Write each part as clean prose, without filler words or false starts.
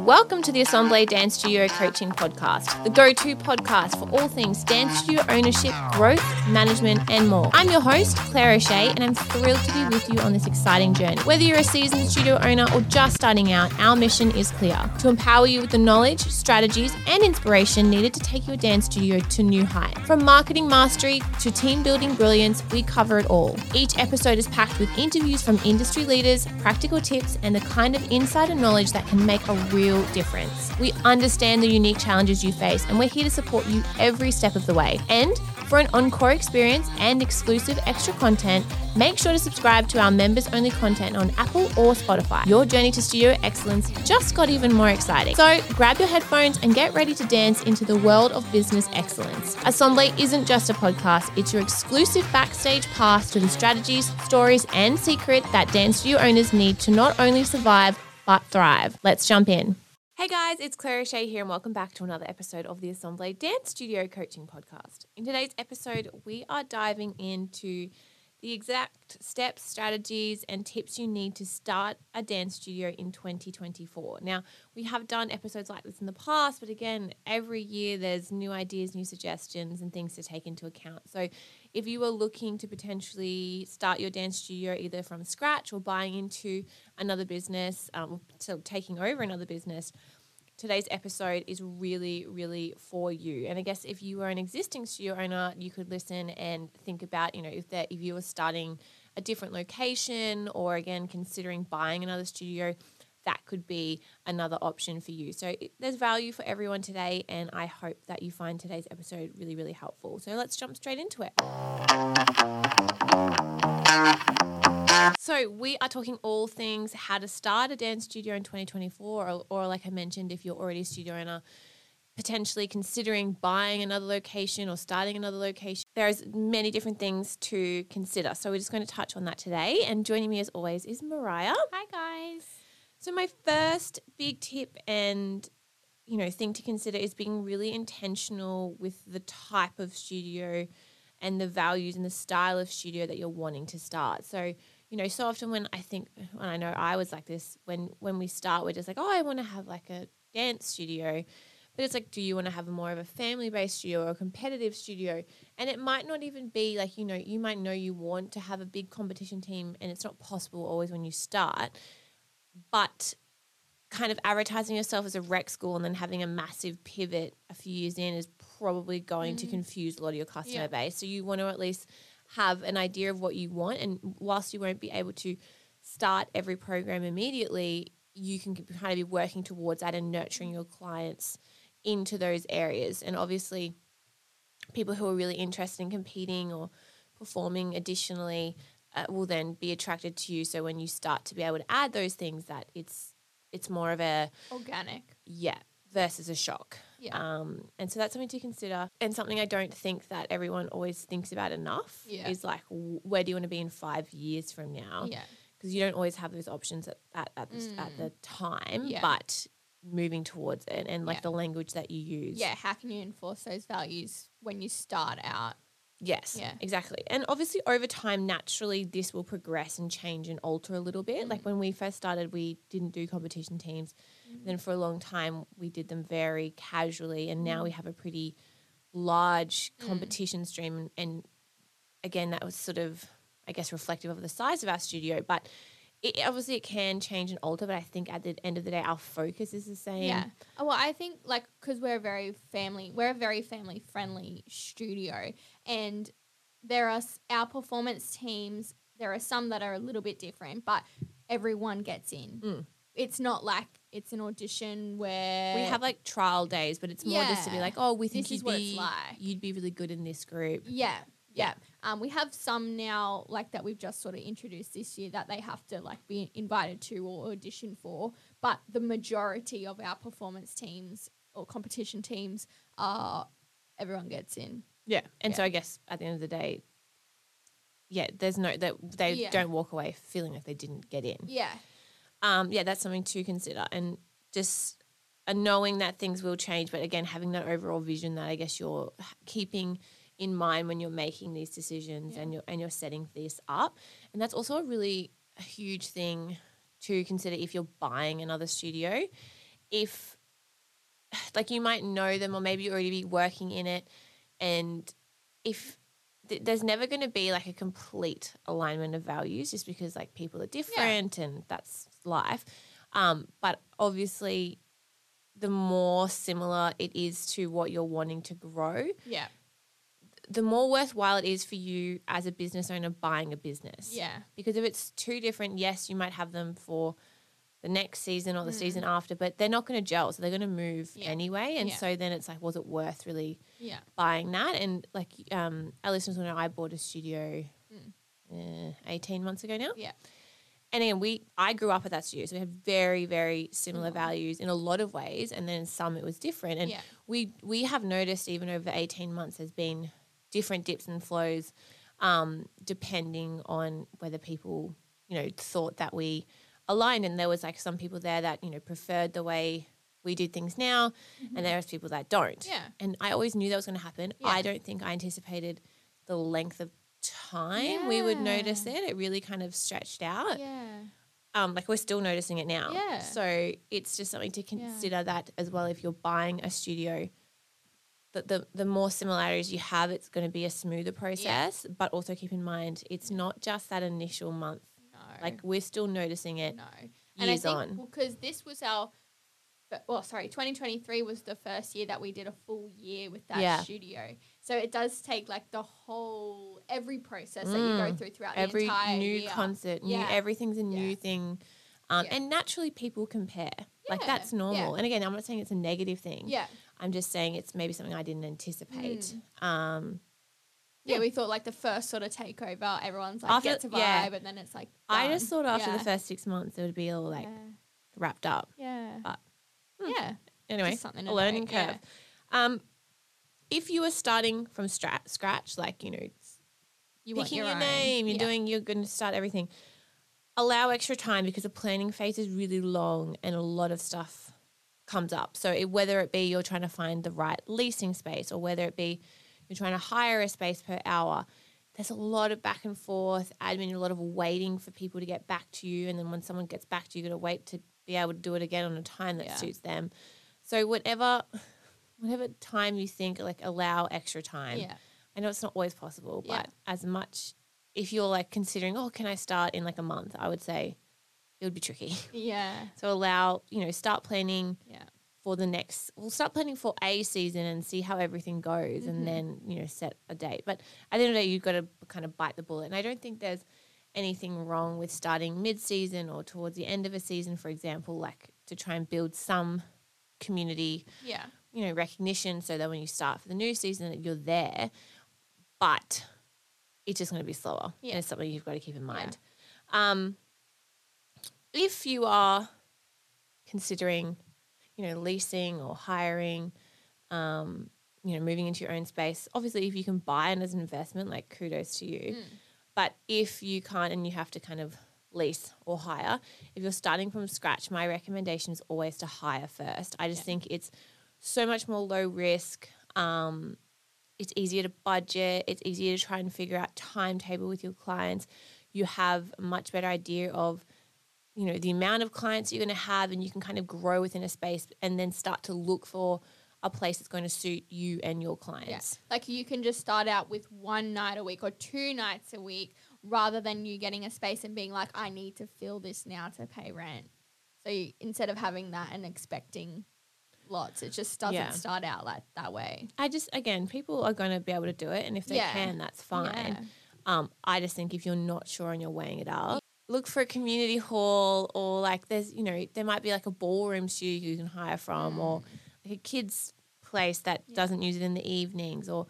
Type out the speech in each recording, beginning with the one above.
welcome to the Assemble Dance Studio Coaching Podcast, the go-to podcast for all things dance studio ownership, growth, management, and more. I'm your host, Claire O'Shea, and I'm thrilled to be with you on this exciting journey. Whether you're a seasoned studio owner or just starting out, our mission is clear: to empower you with the knowledge, strategies, and inspiration needed to take your dance studio to new heights. From marketing mastery to team building brilliance, we cover it all. Each episode is packed with interviews from industry leaders, practical tips, and the kind of insider knowledge that can make a real difference. We understand the unique challenges you face, and we're here to support you every step of the way. And for an encore experience and exclusive extra content, make sure to subscribe to our members-only content on Apple or Spotify. Your journey to studio excellence just got even more exciting. So grab your headphones and get ready to dance into the world of business excellence. Assemble isn't just a podcast, it's your exclusive backstage pass to the strategies, stories, and secrets that dance studio owners need to not only survive, but thrive. Let's jump in. Hey guys, it's Claire O'Shea here and welcome back to another episode of the Assemble Dance Studio Coaching Podcast. In today's episode, we are diving into the exact steps, strategies, and tips you need to start a dance studio in 2024. Now, we have done episodes like this in the past, but again, every year there's new ideas, new suggestions, and things to take into account. So if you are looking to potentially start your dance studio either from scratch or buying into another business, so taking over another business, today's episode is really, really for you. And I guess if you are an existing studio owner, you could listen and think about, if you were starting a different location or again, considering buying another studio, that could be another option for you. So there's value for everyone today, and I hope that you find today's episode really, really helpful. So let's jump straight into it. So we are talking all things how to start a dance studio in 2024, or like I mentioned, if you're already a studio owner, potentially considering buying another location or starting another location. There's many different things to consider. So we're just going to touch on that today. And joining me as always is Mariah. Hi guys. So my first big tip and thing to consider is being really intentional with the type of studio and the values and the style of studio that you're wanting to start. So so often when I know I was like this, when we start, we're just like, oh, I want to have like a dance studio. But it's like, do you want to have more of a family-based studio or a competitive studio? And it might not even be like, you might know you want to have a big competition team, and it's not possible always when you start. But kind of advertising yourself as a rec school and then having a massive pivot a few years in is probably going to confuse a lot of your customer base. So you want to at least have an idea of what you want, and whilst you won't be able to start every program immediately, you can kind of be working towards that and nurturing your clients into those areas. And obviously people who are really interested in competing or performing additionally will then be attracted to you. So when you start to be able to add those things, that it's more of a organic versus a shock. Yeah. And so that's something to consider, and something I don't think that everyone always thinks about enough is like, where do you want to be in 5 years from now? Yeah. Because you don't always have those options at the time, but moving towards it and like the language that you use. Yeah, how can you enforce those values when you start out? Yes, exactly. And obviously over time, naturally, this will progress and change and alter a little bit. Like when we first started, we didn't do competition teams. Then for a long time, we did them very casually. And now we have a pretty large competition stream. And again, that was sort of, I guess, reflective of the size of our studio. But it can change and alter. But I think at the end of the day, our focus is the same. Yeah. Well, I think because we're a very family friendly studio, and there are our performance teams. There are some that are a little bit different, but everyone gets in. It's not like it's an audition where we have like trial days, but it's more just to be like, oh, we think you'd be really good in this group. Yeah. We have some now like that we've just sort of introduced this year that they have to like be invited to or audition for. But the majority of our performance teams or competition teams everyone gets in. Yeah. And so I guess at the end of the day, there's no that they don't walk away feeling like they didn't get in. Yeah. That's something to consider, and just knowing that things will change, but again, having that overall vision that I guess you're keeping in mind when you're making these decisions and you're setting this up. And that's also a really huge thing to consider if you're buying another studio, if like you might know them or maybe you already be working in it, and if there's never going to be like a complete alignment of values just because like people are different and that's life. But obviously the more similar it is to what you're wanting to grow, the more worthwhile it is for you as a business owner buying a business. Yeah. Because if it's two different, yes, you might have them for the next season or the season after, but they're not going to gel. So they're going to move anyway. And so then it's like, was it worth really buying that? And like our listeners will know I bought a studio 18 months ago now. Yeah. And again, I grew up at that studio. So we had very, very similar values in a lot of ways. And then some it was different. And we have noticed even over 18 months there's been different dips and flows depending on whether people, thought that we aligned. And there was like some people there that, preferred the way we do things now, and there's people that don't. Yeah. And I always knew that was going to happen. Yeah. I don't think I anticipated the length of time we would notice it. It really kind of stretched out. Yeah. Like we're still noticing it now. Yeah. So it's just something to consider that as well. If you're buying a studio, the more similarities you have, it's going to be a smoother process. Yeah. But also keep in mind, it's not just that initial month. No. Like we're still noticing it. No. And I think, on. Because this was 2023 was the first year that we did a full year with that studio. So it does take like every process that you go through throughout every the entire new year. Concert, everything's a new thing. And naturally people compare. Like that's normal. And again, I'm not saying it's a negative thing. Yeah. I'm just saying it's maybe something I didn't anticipate. We thought like the first sort of takeover, everyone's like gets a vibe, and then it's like done. I just thought after the first 6 months it would be all like wrapped up. Yeah. But anyway, a learning curve. If you were starting from scratch, like you picking your name, you're going to start everything. Allow extra time because the planning phase is really long and a lot of stuff comes up. So whether it be you're trying to find the right leasing space or whether it be you're trying to hire a space per hour, there's a lot of back and forth, admin, a lot of waiting for people to get back to you. And then when someone gets back to you, you've got to wait to be able to do it again on a time that suits them. So whatever time you think, like allow extra time. Yeah. I know it's not always possible, but as much, if you're like considering, can I start in like a month? I would say it would be tricky. Yeah. So allow, start planning start planning for a season and see how everything goes and then, set a date. But at the end of the day, you've got to kind of bite the bullet. And I don't think there's anything wrong with starting mid-season or towards the end of a season, for example, like to try and build some community, recognition so that when you start for the new season, you're there. But it's just going to be slower. Yeah. And it's something you've got to keep in mind. Yeah. If you are considering, leasing or hiring, moving into your own space, obviously if you can buy it as an investment, like kudos to you. But if you can't and you have to kind of lease or hire, if you're starting from scratch, my recommendation is always to hire first. I just think it's so much more low risk. It's easier to budget. It's easier to try and figure out timetable with your clients. You have a much better idea of, the amount of clients you're going to have, and you can kind of grow within a space and then start to look for a place that's going to suit you and your clients. Yeah. Like you can just start out with one night a week or 2 nights a week rather than you getting a space and being like, I need to fill this now to pay rent. So instead of having that and expecting lots, it just doesn't start out like that way. People are going to be able to do it, and if they can, that's fine. I just think if you're not sure and you're weighing it up, look for a community hall, or like there's, there might be like a ballroom studio you can hire from, or like a kid's place that doesn't use it in the evenings, or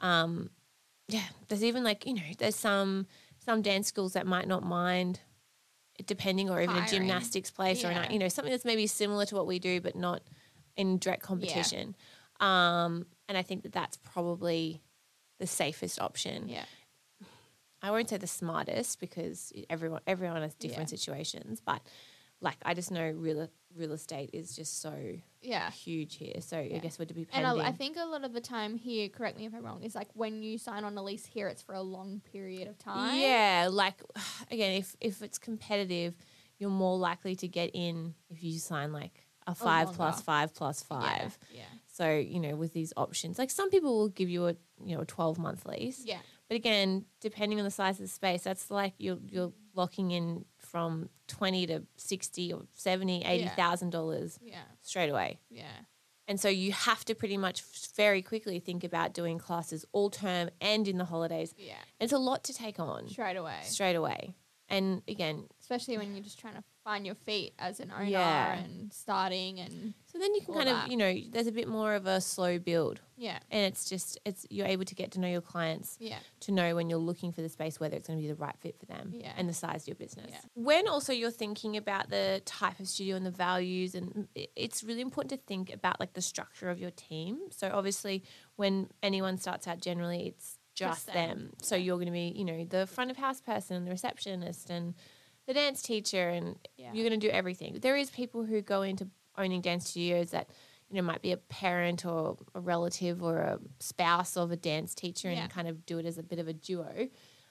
there's even like, there's some dance schools that might not mind depending, or even a gymnastics place or something that's maybe similar to what we do but not in direct competition. And I think that's probably the safest option. Yeah. I won't say the smartest because everyone has different situations, but like I just know real estate is just so huge here. So I guess we're depending. And I think a lot of the time here, correct me if I'm wrong, is like when you sign on a lease here, it's for a long period of time. Yeah, like again, if it's competitive, you're more likely to get in if you sign like a 5 longer. plus 5 plus 5. Yeah. So, you know, with these options, like some people will give you a 12-month lease. Yeah. But again, depending on the size of the space, that's like you're locking in from 20 to 60 or 70, $80,000 straight away. Yeah. And so you have to pretty much very quickly think about doing classes all term and in the holidays. Yeah. It's a lot to take on. Straight away. And again, especially when you're just trying to find your feet as an owner Yeah. and starting and so then you can all kind of, that. you know, there's a bit more of a slow build. yeah. And you're able to get to know your clients, Yeah. to know when you're looking for the space whether it's going to be the right fit for them Yeah. and the size of your business. Yeah. When also you're thinking about the type of studio and the values, and it's really important to think about like the structure of your team. So obviously when anyone starts out, generally it's just them. So you're going to be, you know, the front of house person, the receptionist and the dance teacher, and you're going to do everything. There is people who go into owning dance studios that, you know, might be a parent or a relative or a spouse of a dance teacher and kind of do it as a bit of a duo,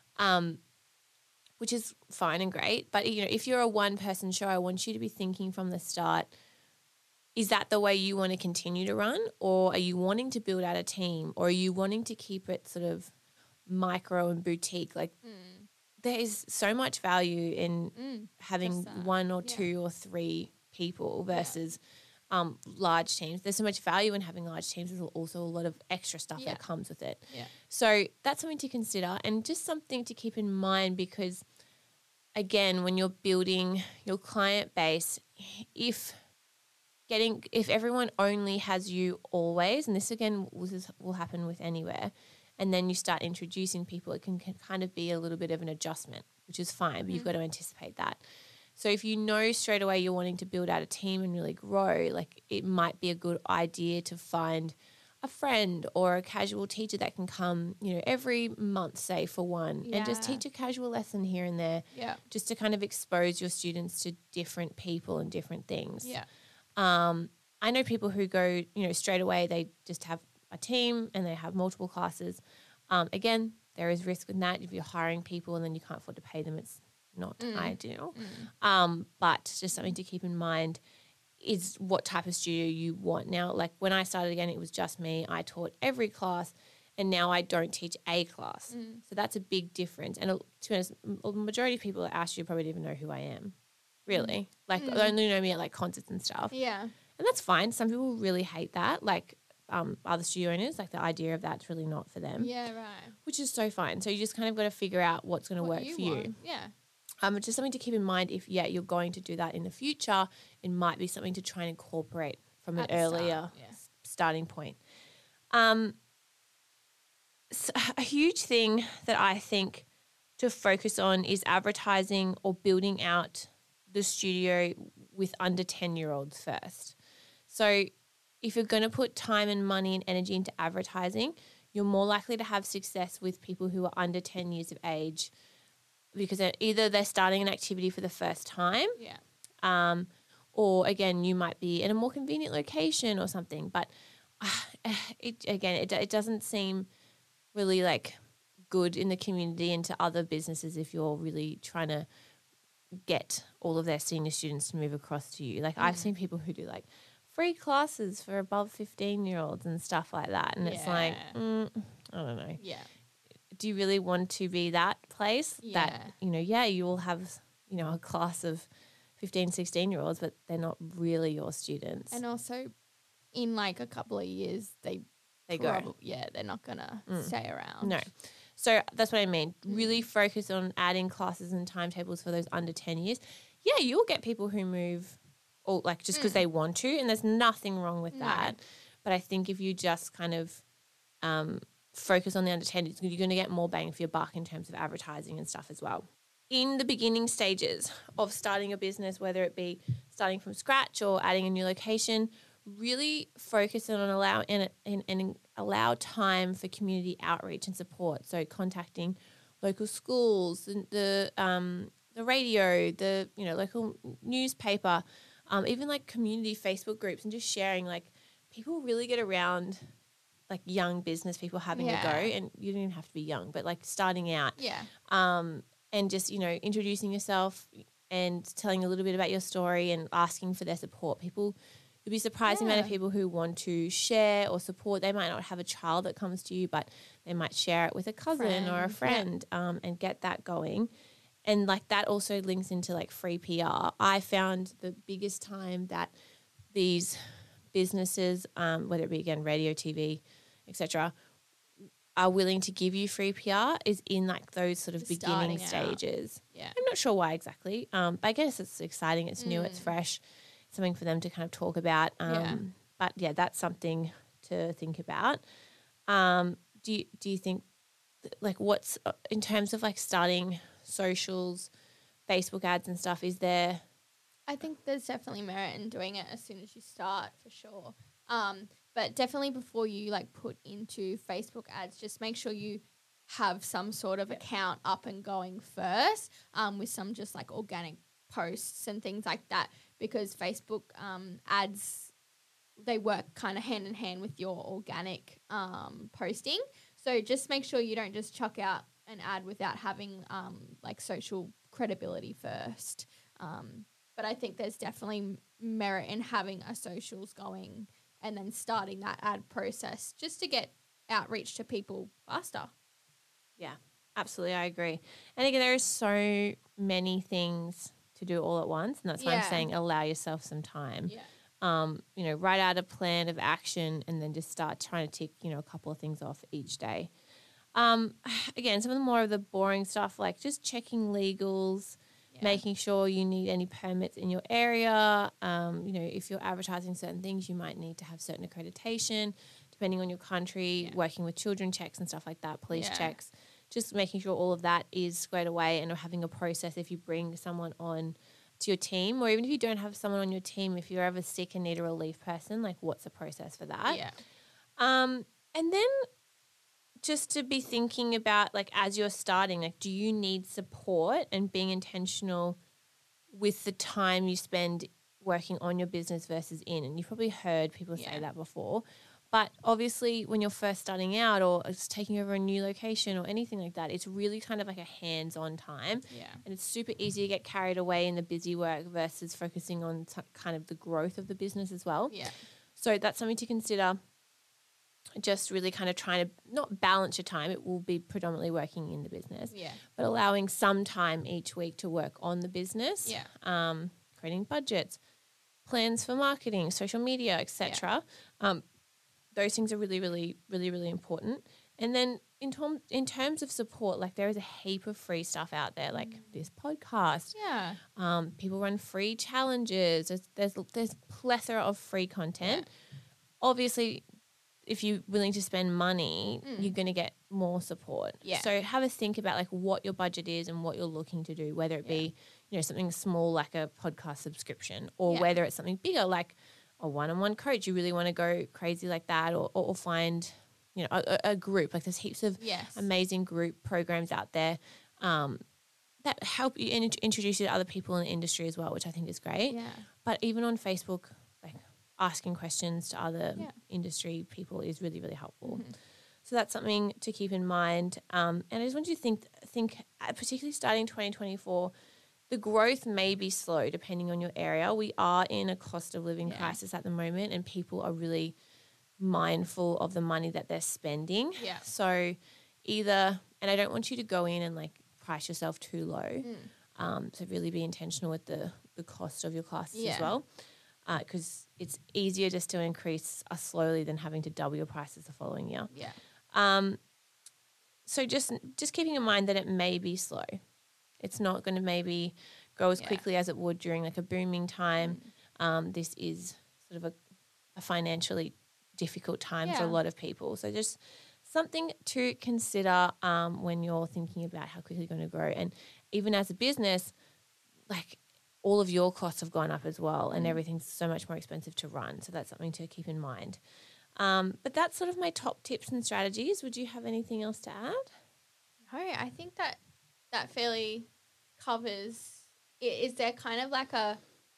which is fine and great. But, you know, if you're a one-person show, I want you to be thinking from the start, is that the way you want to continue to run, or are you wanting to build out a team, or are you wanting to keep it sort of micro and boutique? Like there is so much value in having one or two or three people versus large teams. There's so much value in having large teams. There's also a lot of extra stuff that comes with it. Yeah. So that's something to consider and just something to keep in mind, because again, when you're building your client base, if everyone only has you always, and this again will happen with anywhere, and then you start introducing people, it can kind of be a little bit of an adjustment, which is fine, but you've got to anticipate that. So if you know straight away you're wanting to build out a team and really grow, like it might be a good idea to find a friend or a casual teacher that can come, you know, every month, say for one, and just teach a casual lesson here and there, just to kind of expose your students to different people and different things. Yeah. I know people who go, you know, straight away, they just have a team and they have multiple classes. Again, there is risk in that. If you're hiring people and then you can't afford to pay them, it's not ideal. But just something to keep in mind is what type of studio you want. Now, like when I started again, it was just me. I taught every class, and now I don't teach a class. So that's a big difference. And to be honest, the majority of people that ask you probably don't even know who I am, really. Like they only know me at like concerts and stuff. Yeah. And that's fine. Some people really hate that, like other studio owners, like the idea of that's really not for them. Yeah, right. Which is so fine. So you just kind of got to figure out what's going to work for you. Yeah. It's just something to keep in mind if, you're going to do that in the future, it might be something to try and incorporate from an earlier starting point. So a huge thing that I think to focus on is advertising or building out the studio with under 10-year-olds first. So if you're going to put time and money and energy into advertising, you're more likely to have success with people who are under 10 years of age, because either they're starting an activity for the first time, or again, you might be in a more convenient location or something. But it doesn't seem really like good in the community and to other businesses if you're really trying to get all of their senior students to move across to you. Like I've seen people who do like free classes for above 15-year-olds and stuff like that. And it's like, I don't know. Yeah. Do you really want to be that place that, you know, you will have, you know, a class of 15, 16-year-olds, but they're not really your students. And also in like a couple of years, they go. Yeah, they're not going to stay around. No. So that's what I mean. Really focus on adding classes and timetables for those under 10 years. Yeah, you'll get people who move or like just because they want to, and there's nothing wrong with that. But I think if you just kind of focus on the under 10, you're going to get more bang for your buck in terms of advertising and stuff as well. In the beginning stages of starting a business, whether it be starting from scratch or adding a new location, really focus on allow time for community outreach and support. So contacting local schools, the radio, the local newspaper, even like community Facebook groups, and just sharing. Like people really get around like young business people having a go, and you don't even have to be young, but like starting out. Yeah. And just, introducing yourself and telling a little bit about your story and asking for their support. People, you'll be surprised the amount of people who want to share or support. They might not have a child that comes to you, but they might share it with a cousin or a friend and get that going. And like that also links into like free PR. I found the biggest time that these businesses, whether it be again radio, TV, etc., are willing to give you free PR is in like those sort of beginning stages. Yeah. I'm not sure why exactly, but I guess it's exciting, it's new, it's fresh, something for them to kind of talk about. But yeah, that's something to think about. Do you think like what's in terms of like starting socials, Facebook ads and stuff, is there? I think there's definitely merit in doing it as soon as you start, for sure. But definitely before you like put into Facebook ads, just make sure you have some sort of account up and going first, with some just like organic posts and things like that, because Facebook ads, they work kind of hand in hand with your organic posting. So just make sure you don't just chuck out an ad without having like social credibility first. But I think there's definitely merit in having a socials going and then starting that ad process just to get outreach to people faster. Yeah, absolutely. I agree. And again, there are so many things to do all at once. And that's why I'm saying allow yourself some time. Yeah. Write out a plan of action and then just start trying to tick, a couple of things off each day. Again, some of the more of the boring stuff, like just checking legals, making sure you need any permits in your area. If you're advertising certain things, you might need to have certain accreditation, depending on your country, working with children checks and stuff like that, police checks, just making sure all of that is squared away and having a process if you bring someone on to your team, or even if you don't have someone on your team, if you're ever sick and need a relief person, like what's the process for that? Yeah. And then just to be thinking about, like, as you're starting, like, do you need support and being intentional with the time you spend working on your business versus in? And you've probably heard people say that before. But obviously when you're first starting out or just taking over a new location or anything like that, it's really kind of like a hands-on time. Yeah. And it's super easy to get carried away in the busy work versus focusing on kind of the growth of the business as well. Yeah. So that's something to consider. Just really kind of trying to not balance your time. It will be predominantly working in the business, but allowing some time each week to work on the business, creating budgets, plans for marketing, social media, etc. Those things are really, really, really, really important. And then in terms of support, like there is a heap of free stuff out there, like this podcast. Yeah. People run free challenges. There's plethora of free content. Obviously, if you're willing to spend money, you're going to get more support. Yeah. So have a think about like what your budget is and what you're looking to do, whether it be, something small like a podcast subscription or whether it's something bigger like a one-on-one coach. You really want to go crazy like that or find, a group. Like there's heaps of amazing group programs out there that help you introduce you to other people in the industry as well, which I think is great. Yeah. But even on Facebook, like asking questions to other industry people is really, really helpful. So that's something to keep in mind. And I just want you to think, particularly starting 2024, the growth may be slow depending on your area. We are in a cost of living crisis at the moment and people are really mindful of the money that they're spending. Yeah. So and I don't want you to go in and like price yourself too low. So really be intentional with the cost of your classes as well. Because it's easier just to increase slowly than having to double your prices the following year. Yeah. So just keeping in mind that it may be slow. It's not going to maybe go as quickly as it would during like a booming time. This is sort of a financially difficult time for a lot of people. So just something to consider when you're thinking about how quickly you're going to grow. And even as a business, like all of your costs have gone up as well and everything's so much more expensive to run. So that's something to keep in mind. But that's sort of my top tips and strategies. Would you have anything else to add? No, I think that fairly covers it. Is there kind of like a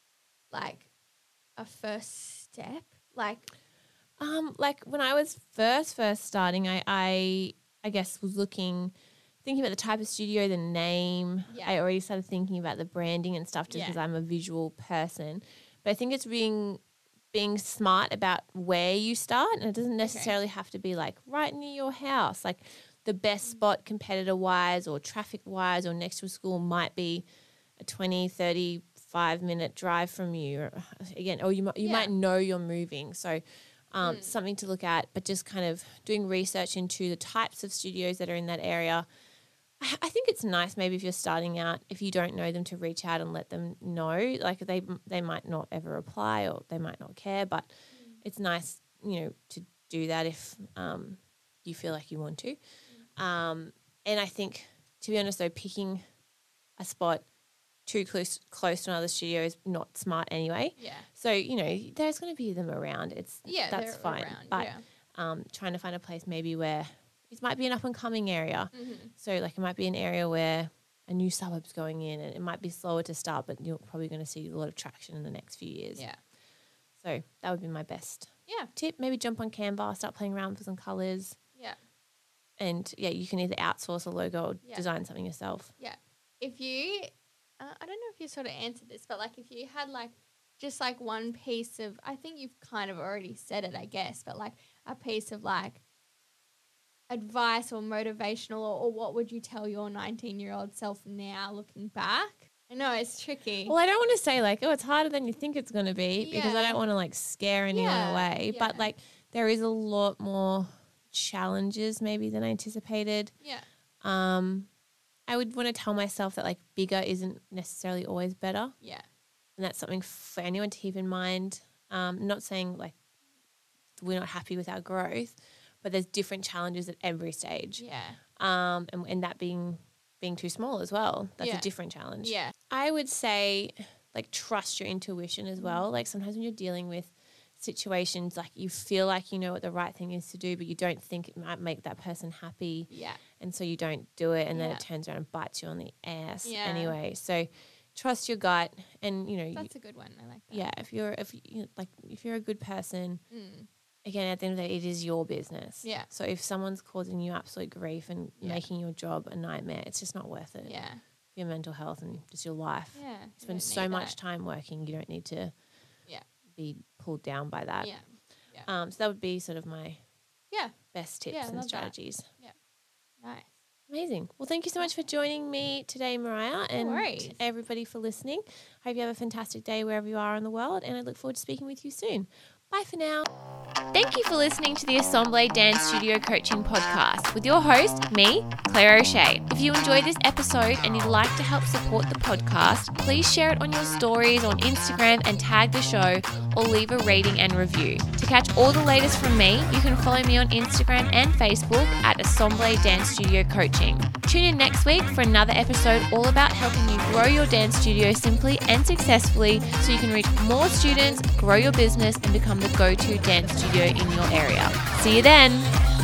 first step? Like when I was first starting, I guess was looking thinking about the type of studio, the name. Yeah. I already started thinking about the branding and stuff just because I'm a visual person. But I think it's being smart about where you start, and it doesn't necessarily have to be like right near your house. Like the best spot competitor-wise or traffic-wise or next to a school might be a 20, 35-minute drive from you. Or, again, or you might know you're moving. So something to look at, but just kind of doing research into the types of studios that are in that area. I think it's nice maybe if you're starting out, if you don't know them, to reach out and let them know. Like they might not ever reply or they might not care, but it's nice, to do that if you feel like you want to. And I think, to be honest though, picking a spot too close to another studio is not smart anyway. Yeah. So, there's going to be them around. That's fine. Around, but trying to find a place maybe where it might be an up-and-coming area. Mm-hmm. So, like, it might be an area where a new suburb's going in and it might be slower to start, but you're probably going to see a lot of traction in the next few years. Yeah. So, that would be my best tip. Maybe jump on Canva, start playing around with some colours. Yeah. And, you can either outsource a logo or design something yourself. Yeah. If you, I don't know if you sort of answered this, but, like, if you had, like, just, like, one piece of, I think you've kind of already said it, I guess, but, like, a piece of, like, advice or motivational, or what would you tell your 19-year-old self now looking back? I know it's tricky. Well, I don't want to say like, it's harder than you think it's going to be because I don't want to like scare anyone away. Yeah. But like there is a lot more challenges maybe than I anticipated. Yeah. I would want to tell myself that like bigger isn't necessarily always better. Yeah. And that's something for anyone to keep in mind. Not saying like we're not happy with our growth, but there's different challenges at every stage. Yeah. And that being too small as well. That's a different challenge. Yeah. I would say like trust your intuition as well. Like sometimes when you're dealing with situations, like you feel like you know what the right thing is to do, but you don't think it might make that person happy. Yeah. And so you don't do it, and then it turns around and bites you on the ass anyway. So trust your gut, and that's a good one. I like that. Yeah. If you're a good person, again, at the end of the day, it is your business. Yeah. So if someone's causing you absolute grief and making your job a nightmare, it's just not worth it. Yeah. For your mental health and just your life. Yeah. You spend so much time working, you don't need to be pulled down by that. Yeah. Yeah. So that would be sort of my best tips and strategies. That. Yeah. Nice. Amazing. Well, thank you so much for joining me today, Mariah, and everybody for listening. I hope you have a fantastic day wherever you are in the world, and I look forward to speaking with you soon. Bye for now. Thank you for listening to the Assemble Dance Studio Coaching Podcast with your host, me, Claire O'Shea. If you enjoyed this episode and you'd like to help support the podcast, please share it on your stories on Instagram and tag the show, or leave a rating and review. To catch all the latest from me, you can follow me on Instagram and Facebook at Assemble Dance Studio Coaching. Tune in next week for another episode all about helping you grow your dance studio simply and successfully so you can reach more students, grow your business, and become the go-to dance studio in your area. See you then.